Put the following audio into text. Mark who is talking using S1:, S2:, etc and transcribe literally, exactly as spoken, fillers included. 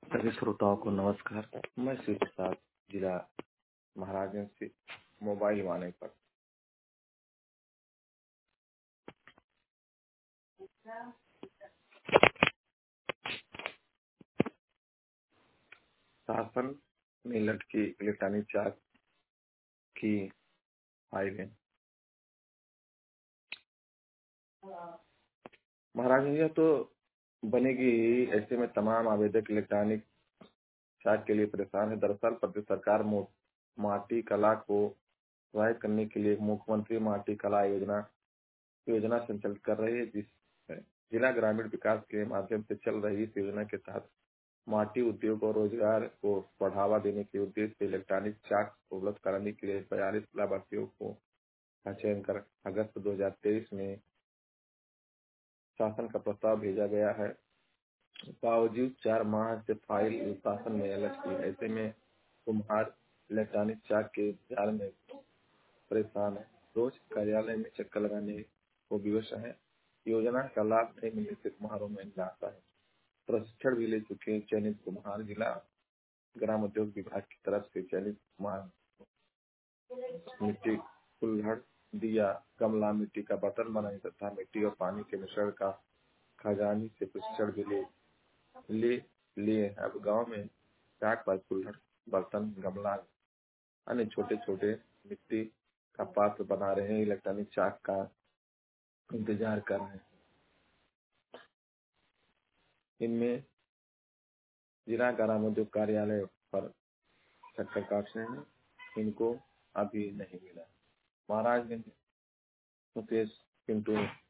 S1: सभी श्रोताओं को नमस्कार। मैं शिव प्रसाद, जिला महाराजगंज से मोबाइल वाले पर शासन में लटकी इलेक्ट्रॉनिक चार्ज की फाइलें। महाराजगंज तो बनेगी ही, ऐसे में तमाम आवेदक इलेक्ट्रॉनिक चार्ज के लिए परेशान है। दरअसल प्रदेश सरकार माटी कला को प्रोत्साहित करने के लिए मुख्यमंत्री माटी कला योजना योजना संचालित कर रही है, जिस जिला ग्रामीण विकास के माध्यम से चल रही इस योजना के तहत माटी उद्योग और रोजगार को बढ़ावा देने के उद्देश्य से इलेक्ट्रॉनिक चार्ज उपलब्ध कराने के लिए बयालीस लाभार्थियों को का चयन कर अगस्त दो हजार तेईस में शासन का प्रस्ताव भेजा गया है। बावजूद चार माह से फाइल शासन में लटकी है। ऐसे में कुम्हार इलेक्ट्रॉनिक चार्ज के जाल में परेशान है। रोज कार्यालय में चक्कर लगाने को विवश है। योजना का लाभ नहीं मिलने से कुम्हारों में निराशा है। प्रशिक्षण भी ले चुके हैं चयनित कुम्हार। जिला ग्राम उद्योग विभाग की तरफ से चयनित कुम्हार मिट्टी, कुल्हड़, दिया, गमला, मिट्टी का बर्तन बनाने तथा मिट्टी और पानी के मिश्रण का खजानी से प्रशिक्षण भी ले ले लिए। अब गांव में चाक पर कुल्हड़, बर्तन, गमला, अन्य छोटे छोटे मिट्टी का पात्र बना रहे हैं। इलेक्ट्रॉनिक चाक का इंतजार कर रहे हैं। इनमें जिला ग्राम उद्योग कार्यालय पर चक्कर काट रहे हैं, इनको अभी नहीं मिला। महाराजगंज मुकेश पिंटू।